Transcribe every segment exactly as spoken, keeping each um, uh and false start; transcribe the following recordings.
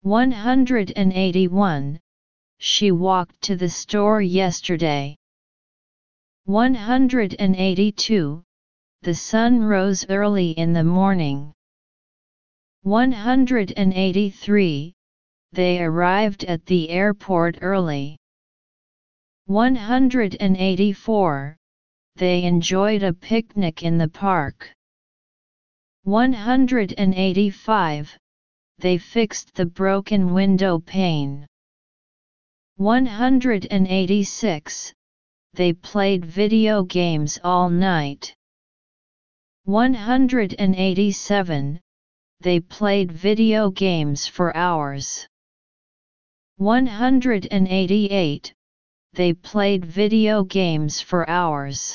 one hundred eighty-one. She walked to the store yesterday. one hundred eighty-two. The sun rose early in the morning. one hundred eighty-three. They arrived at the airport early. one hundred eighty-four. They enjoyed a picnic in the park. one hundred eighty-five. They fixed the broken window pane. one hundred eighty-six. They played video games all night. one hundred eighty-seven. They played video games for hours. one hundred eighty-eight. They played video games for hours.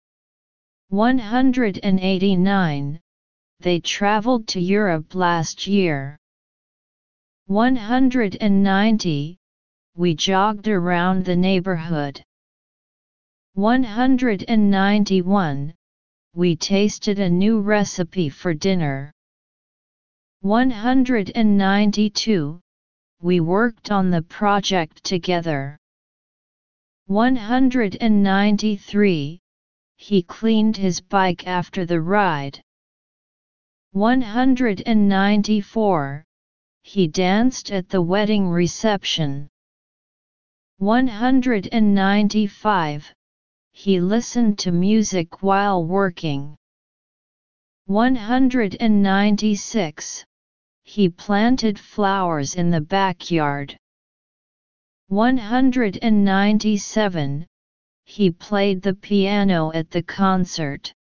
one hundred eighty-nine. They traveled to Europe last year. one hundred ninety. We jogged around the neighborhood. one hundred ninety-one. We tasted a new recipe for dinner. one hundred ninety-two. We worked on the project together. one hundred ninety-three. He cleaned his bike after the ride. one hundred ninety-four. He danced at the wedding reception. one hundred ninety-five. He listened to music while working. one hundred ninety-six. He planted flowers in the backyard. one hundred ninety-seven. He played the piano at the concert.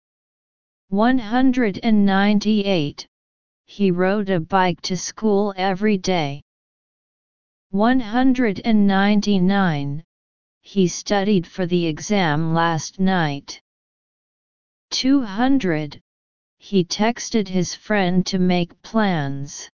one hundred ninety-eight. He rode a bike to school every day. one hundred ninety-nine. He studied for the exam last night. two hundred. He texted his friend to make plans.